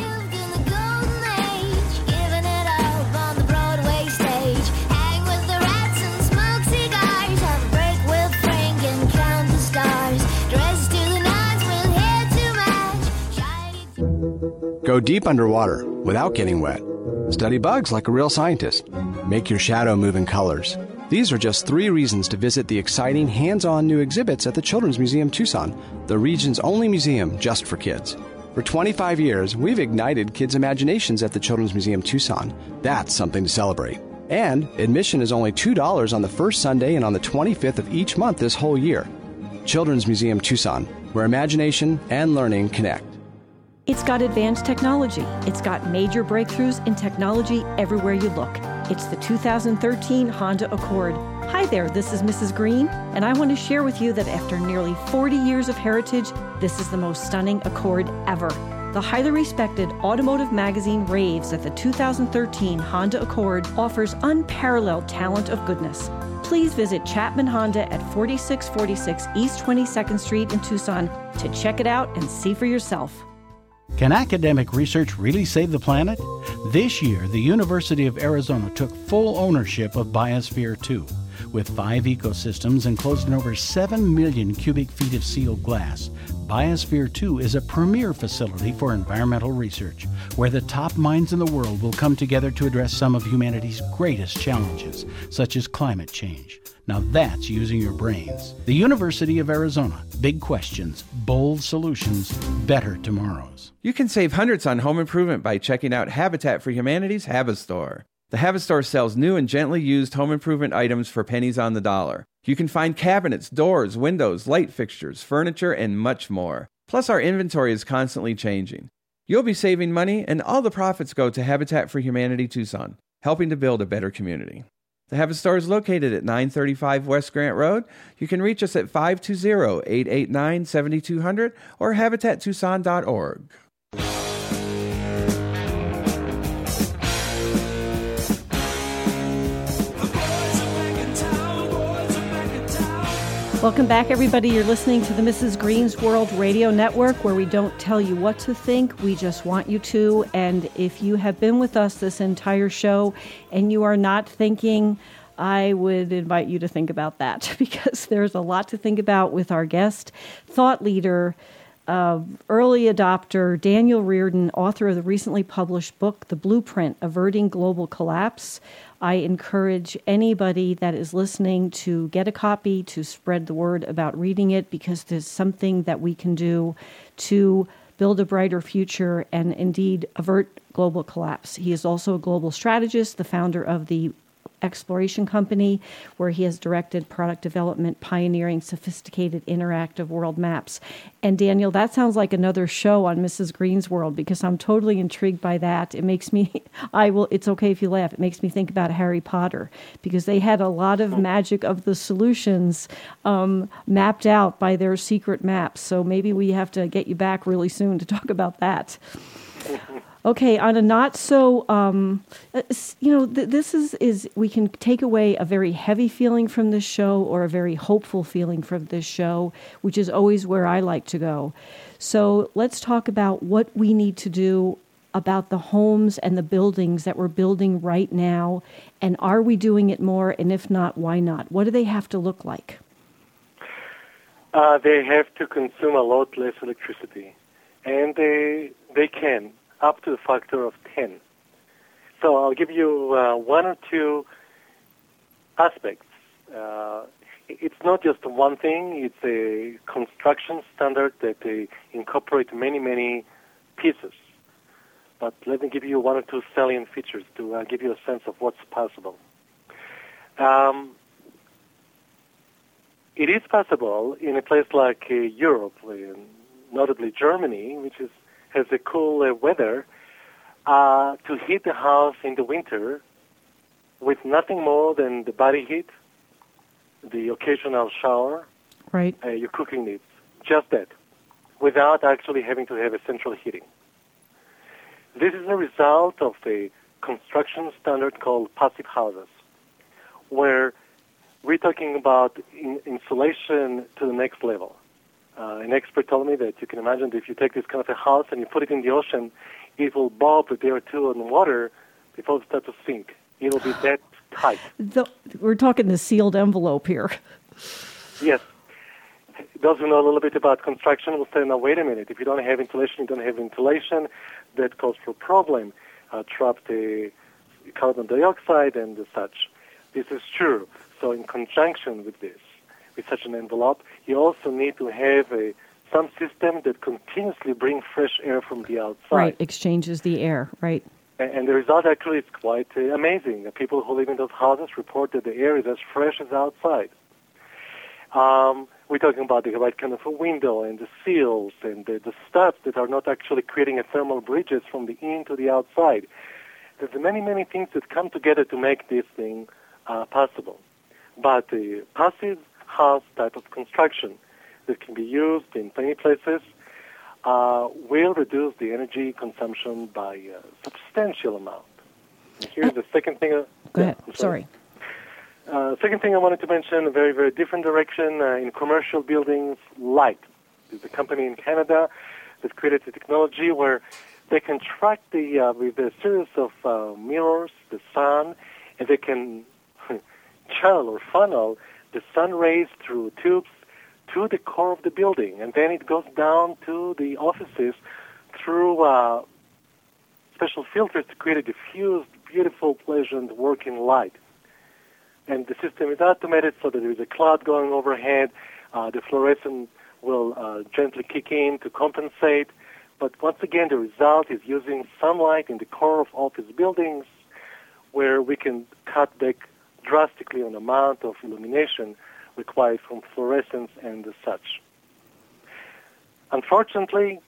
Go deep underwater without getting wet. Study bugs like a real scientist. Make your shadow move in colors. These are just 3 reasons to visit the exciting hands-on new exhibits at the Children's Museum Tucson, the region's only museum just for kids. For 25 years, we've ignited kids' imaginations at the Children's Museum Tucson. That's something to celebrate. And admission is only $2 on the first Sunday and on the 25th of each month this whole year. Children's Museum Tucson, where imagination and learning connect. It's got advanced technology. It's got major breakthroughs in technology everywhere you look. It's the 2013 Honda Accord. Hi there, this is Mrs. Green, and I want to share with you that after nearly 40 years of heritage, this is the most stunning Accord ever. The highly respected automotive magazine raves that the 2013 Honda Accord offers unparalleled talent of goodness. Please visit Chapman Honda at 4646 East 22nd Street in Tucson to check it out and see for yourself. Can academic research really save the planet? This year, the University of Arizona took full ownership of Biosphere 2. With 5 ecosystems enclosed in over 7 million cubic feet of sealed glass, Biosphere 2 is a premier facility for environmental research, where the top minds in the world will come together to address some of humanity's greatest challenges, such as climate change. Now that's using your brains. The University of Arizona. Big questions, bold solutions, better tomorrows. You can save hundreds on home improvement by checking out Habitat for Humanity's Habistore. The Habistore sells new and gently used home improvement items for pennies on the dollar. You can find cabinets, doors, windows, light fixtures, furniture, and much more. Plus, our inventory is constantly changing. You'll be saving money, and all the profits go to Habitat for Humanity Tucson, helping to build a better community. The Habistore is located at 935 West Grant Road. You can reach us at 520-889-7200 or habitattucson.org. Welcome back, everybody. You're listening to the Mrs. Green's World Radio Network, where we don't tell you what to think. We just want you to. And if you have been with us this entire show and you are not thinking, I would invite you to think about that, because there's a lot to think about with our guest, thought leader, early adopter, Daniel Reardon, author of the recently published book, The Blueprint, Averting Global Collapse. I encourage anybody that is listening to get a copy, to spread the word about reading it, because there's something that we can do to build a brighter future and indeed avert global collapse. He is also a global strategist, the founder of the Exploration Company, where he has directed product development, pioneering sophisticated interactive world maps. And Daniel, that sounds like another show on Mrs. Green's World, because I'm totally intrigued by that. It makes me, it's okay if you laugh, it makes me think about Harry Potter, because they had a lot of magic of the solutions mapped out by their secret maps. So maybe we have to get you back really soon to talk about that. Okay, on a not so, this is we can take away a very heavy feeling from this show or a very hopeful feeling from this show, which is always where I like to go. So let's talk about what we need to do about the homes and the buildings that we're building right now, and are we doing it more, and if not, why not? What do they have to look like? They have to consume a lot less electricity, and they can, up to a factor of 10. So I'll give you one or two aspects. It's not just one thing. It's a construction standard that they incorporate many, many pieces. But let me give you one or two salient features to give you a sense of what's possible. It is possible in a place like Europe, notably Germany, which has a cool weather, to heat the house in the winter with nothing more than the body heat, the occasional shower, right? Your cooking needs, just that, without actually having to have a central heating. This is a result of a construction standard called passive houses, where we're talking about insulation to the next level. An expert told me that you can imagine that if you take this kind of a house and you put it in the ocean, it will bob a day or two in the water before it starts to sink. It will be that tight. We're talking the sealed envelope here. Yes. Those who know a little bit about construction will say, now, wait a minute. If you don't have insulation, you don't have ventilation. That calls for a problem. Trapped carbon dioxide and such. This is true. So in conjunction with this, with such an envelope, you also need to have some system that continuously brings fresh air from the outside. Right, exchanges the air, right. And the result actually is quite amazing. The people who live in those houses report that the air is as fresh as outside. We're talking about the right kind of a window and the seals and the studs that are not actually creating a thermal bridges from the in to the outside. There's many, many things that come together to make this thing possible. But the passive house type of construction that can be used in many places will reduce the energy consumption by a substantial amount. And here's the second thing. Go ahead. Sorry. Second thing I wanted to mention, a very, very different direction, in commercial buildings, light. There's a company in Canada that created a technology where they can track with a series of mirrors, the sun, and they can channel or funnel the sun rays through tubes to the core of the building, and then it goes down to the offices through special filters to create a diffused, beautiful, pleasant working light. And the system is automated so that there is a cloud going overhead. The fluorescent will gently kick in to compensate. But once again, the result is using sunlight in the core of office buildings where we can cut back drastically on the amount of illumination required from fluorescence and such. Unfortunately,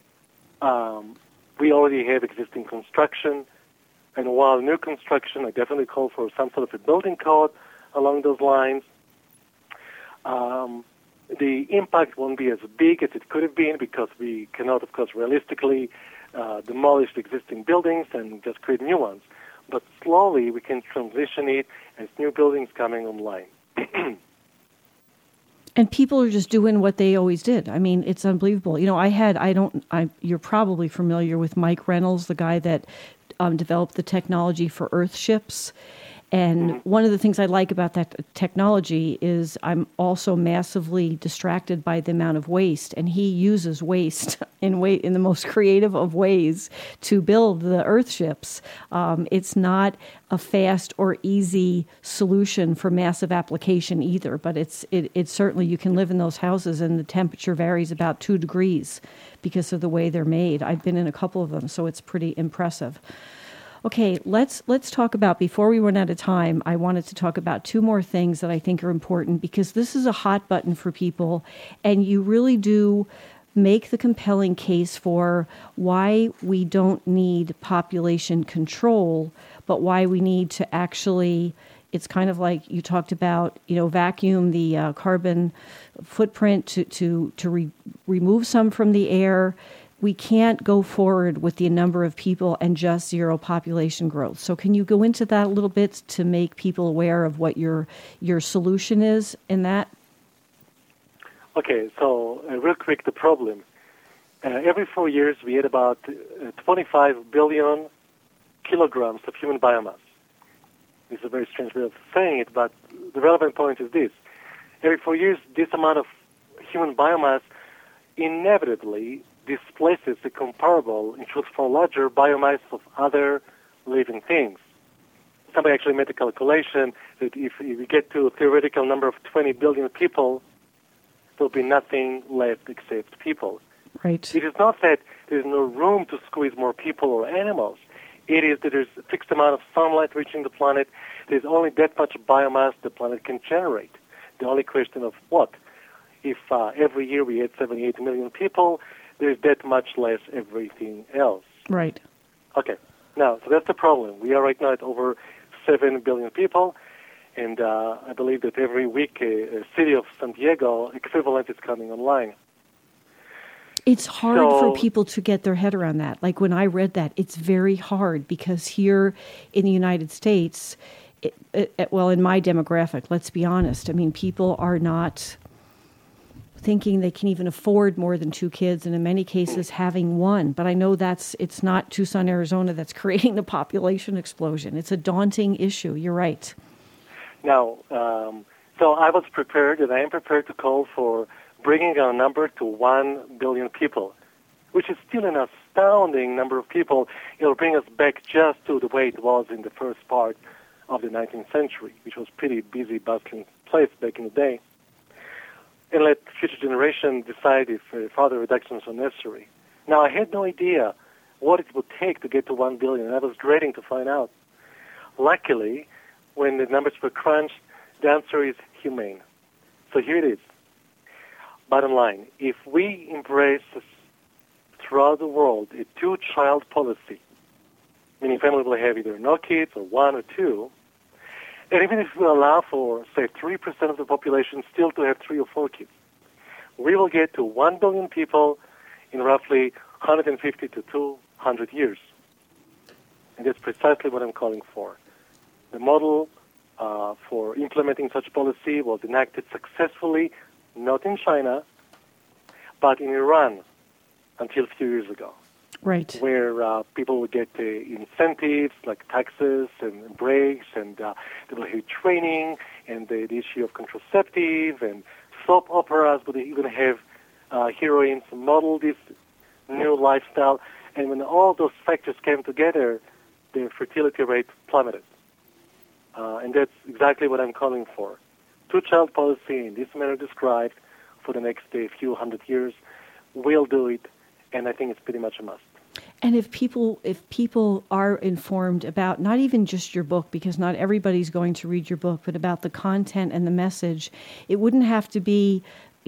we already have existing construction, and while new construction, I definitely call for some sort of a building code along those lines. The impact won't be as big as it could have been because we cannot, of course, realistically demolish the existing buildings and just create new ones. But slowly we can transition it as new buildings coming online. And people are just doing what they always did. I mean, it's unbelievable. You know, you're probably familiar with Mike Reynolds, the guy that developed the technology for Earth ships. And one of the things I like about that technology is I'm also massively distracted by the amount of waste, and he uses waste in the most creative of ways to build the Earthships. It's not a fast or easy solution for massive application either, but it's certainly, you can live in those houses and the temperature varies about 2 degrees because of the way they're made. I've been in a couple of them, so it's pretty impressive. Okay, let's talk about, before we run out of time, I wanted to talk about 2 more things that I think are important, because this is a hot button for people, and you really do make the compelling case for why we don't need population control, but why we need to actually, it's kind of like you talked about, vacuum the carbon footprint to remove some from the air. We can't go forward with the number of people and just zero population growth. So can you go into that a little bit to make people aware of what your solution is in that? Okay, so real quick, the problem. Every 4 years, we add about 25 billion kilograms of human biomass. This is a very strange way of saying it, but the relevant point is this. Every 4 years, this amount of human biomass inevitably displaces the comparable, in truth, for larger biomass of other living things. Somebody actually made a calculation that if we get to a theoretical number of 20 billion people, there'll be nothing left except people. Right. It is not that there's no room to squeeze more people or animals. It is that there's a fixed amount of sunlight reaching the planet. There's only that much biomass the planet can generate. The only question of what? If every year we add 78 million people, there's that much less everything else. Right. Okay. Now, so that's the problem. We are right now at over 7 billion people, and I believe that every week a city of San Diego equivalent is coming online. It's hard for people to get their head around that. Like when I read that, it's very hard because here in the United States, well, in my demographic, let's be honest, I mean, people are not thinking they can even afford more than 2 kids, and in many cases having 1. But I know it's not Tucson, Arizona that's creating the population explosion. It's a daunting issue. You're right. Now, so I was prepared, and I am prepared to call for bringing our number to 1 billion people, which is still an astounding number of people. It'll bring us back just to the way it was in the first part of the 19th century, which was pretty busy, bustling place back in the day. And let future generations decide if further reductions are necessary. Now, I had no idea what it would take to get to 1 billion, and I was dreading to find out. Luckily, when the numbers were crunched, the answer is humane. So here it is. Bottom line, if we embrace throughout the world a 2-child policy, meaning family will have either no kids or 1 or 2, and even if we allow for, say, 3% of the population still to have 3 or 4 kids, we will get to 1 billion people in roughly 150 to 200 years. And that's precisely what I'm calling for. The model for implementing such policy was enacted successfully, not in China, but in Iran until a few years ago. Right. Where people would get incentives like taxes and breaks, and they will have training, and the issue of contraceptive and soap operas, but they even have heroines model this new lifestyle. And when all those factors came together, their fertility rate plummeted. And that's exactly what I'm calling for. 2-child policy in this manner described for the next few hundred years will do it, and I think it's pretty much a must. And if people are informed about not even just your book, because not everybody's going to read your book, but about the content and the message, it wouldn't have to be,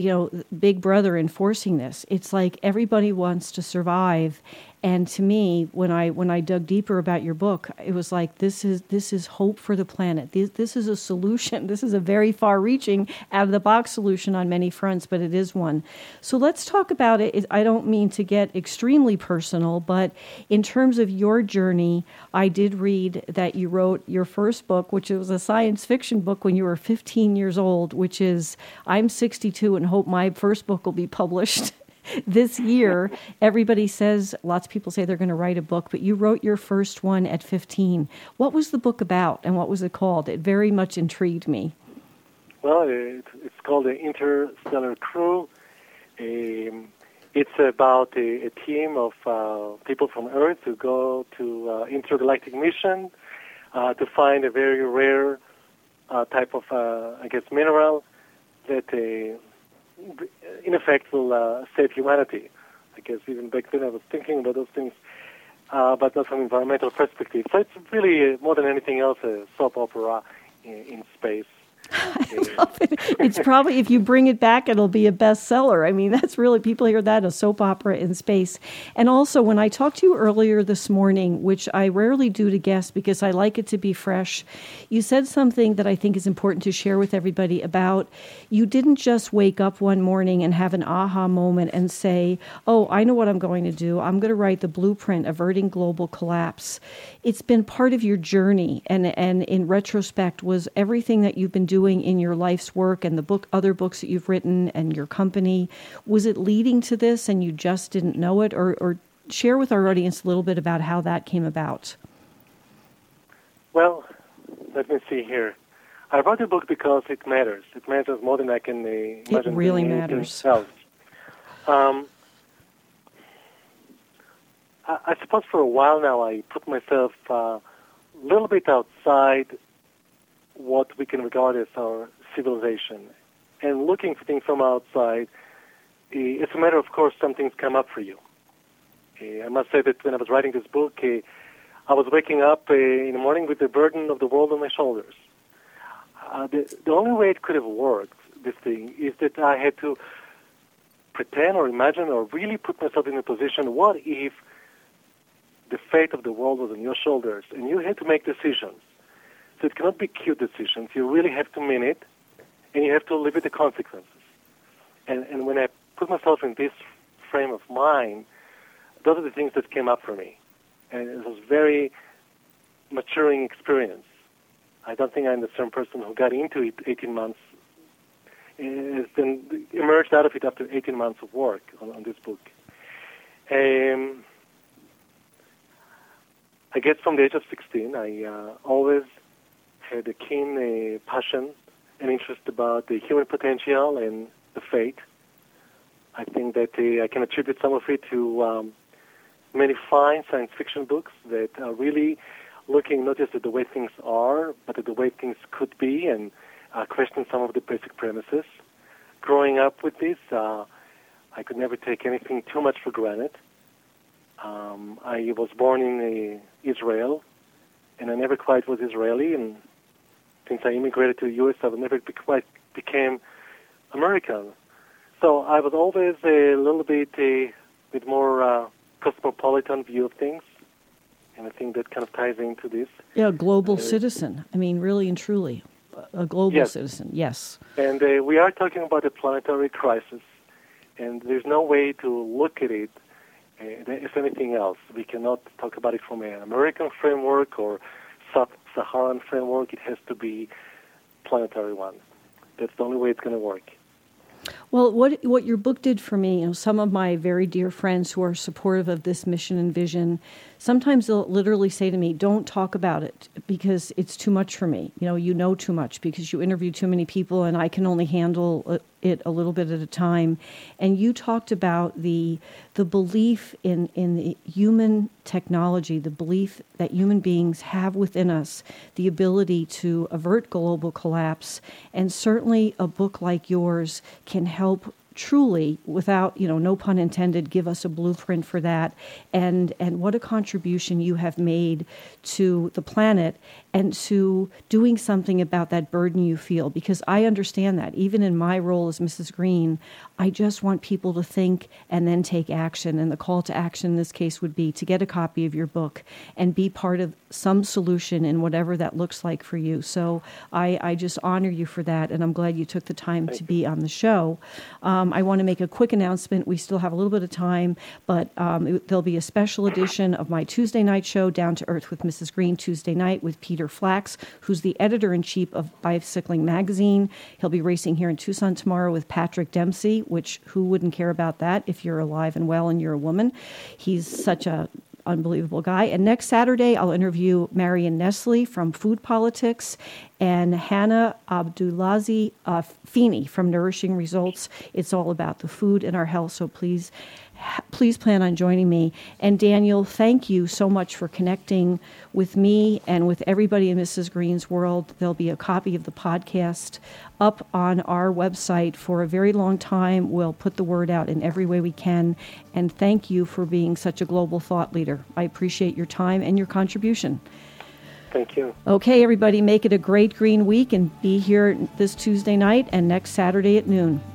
Big Brother enforcing this. It's like everybody wants to survive. And to me, when I dug deeper about your book, it was like, this is hope for the planet. This is a solution. This is a very far-reaching, out-of-the-box solution on many fronts, but it is one. So let's talk about it. I don't mean to get extremely personal, but in terms of your journey, I did read that you wrote your first book, which was a science fiction book when you were 15 years old, which is, I'm 62 and hope my first book will be published this year, everybody says, lots of people say they're going to write a book, but you wrote your first one at 15. What was the book about, and what was it called? It very much intrigued me. Well, it's called The Interstellar Crew. It's about a team of people from Earth who go to intergalactic mission to find a very rare type of, mineral that, in effect, will save humanity. I guess even back then I was thinking about those things, but not from an environmental perspective. So it's really, more than anything else, a soap opera in space. I love it. It's probably, if you bring it back, it'll be a bestseller. I mean, that's really, people hear that, a soap opera in space. And also, when I talked to you earlier this morning, which I rarely do to guests because I like it to be fresh, you said something that I think is important to share with everybody about you didn't just wake up one morning and have an aha moment and say, oh, I know what I'm going to do. I'm going to write the blueprint, Averting Global Collapse. It's been part of your journey, and in retrospect, was everything that you've been doing in your life's work and the other books that you've written and your company, was it leading to this and you just didn't know it? Or share with our audience a little bit about how that came about. Well, let me see here. I wrote the book because it matters. It matters more than I can imagine. It really matters. I suppose for a while now I put myself a little bit outside what we can regard as our civilization. And looking for things from outside, it's a matter, of course, some things come up for you. I must say that when I was writing this book, I was waking up in the morning with the burden of the world on my shoulders. The only way it could have worked, this thing, is that I had to pretend or imagine or really put myself in a position, what if the fate of the world was on your shoulders and you had to make decisions? So it cannot be cute decisions. You really have to mean it, and you have to live with the consequences. And when I put myself in this frame of mind, those are the things that came up for me. And it was a very maturing experience. I don't think I'm the same person who got into it 18 months, and then emerged out of it after 18 months of work on this book. I guess from the age of 16, I always had a keen passion and interest about the human potential and the fate. I think that I can attribute some of it to many fine science fiction books that are really looking not just at the way things are, but at the way things could be, and question some of the basic premises. Growing up with this, I could never take anything too much for granted. I was born in Israel, and I never quite was Israeli, and since I immigrated to the U.S., I never quite became American. So I was always a little bit with more cosmopolitan view of things, and I think that kind of ties into this. Yeah, a global citizen. I mean, really and truly, a global citizen, yes. And we are talking about a planetary crisis, and there's no way to look at it as anything else. We cannot talk about it from an American framework or Sub-Saharan framework. It has to be planetary one. That's the only way it's going to work. Well, what your book did for me, some of my very dear friends who are supportive of this mission and vision, sometimes they'll literally say to me, don't talk about it because it's too much for me. You know too much because you interview too many people and I can only handle it a little bit at a time. And you talked about the belief in the human technology, the belief that human beings have within us the ability to avert global collapse. And certainly a book like yours can help truly, without, no pun intended, give us a blueprint for that, and what a contribution you have made to the planet and to doing something about that burden you feel. Because I understand that, even in my role as Mrs. Green, I just want people to think and then take action. And the call to action in this case would be to get a copy of your book and be part of some solution in whatever that looks like for you. So I just honor you for that, and I'm glad you took the time to be on the show. I want to make a quick announcement. We still have a little bit of time, but there'll be a special edition of my Tuesday night show, Down to Earth with Mrs. Green, Tuesday night with Peter Flax, who's the editor-in-chief of Bicycling Magazine. He'll be racing here in Tucson tomorrow with Patrick Dempsey, which who wouldn't care about that if you're alive and well and you're a woman. He's such a unbelievable guy. And next Saturday, I'll interview Marion Nestle from Food Politics and Hannah Abdulazi Feeney from Nourishing Results. It's all about the food and our health, so please plan on joining me. And Daniel, thank you so much for connecting with me and with everybody in Mrs. Green's world. There'll be a copy of the podcast up on our website for a very long time. We'll put the word out in every way we can. And thank you for being such a global thought leader. I appreciate your time and your contribution. Thank you. Okay, everybody, make it a great green week and be here this Tuesday night and next Saturday at noon.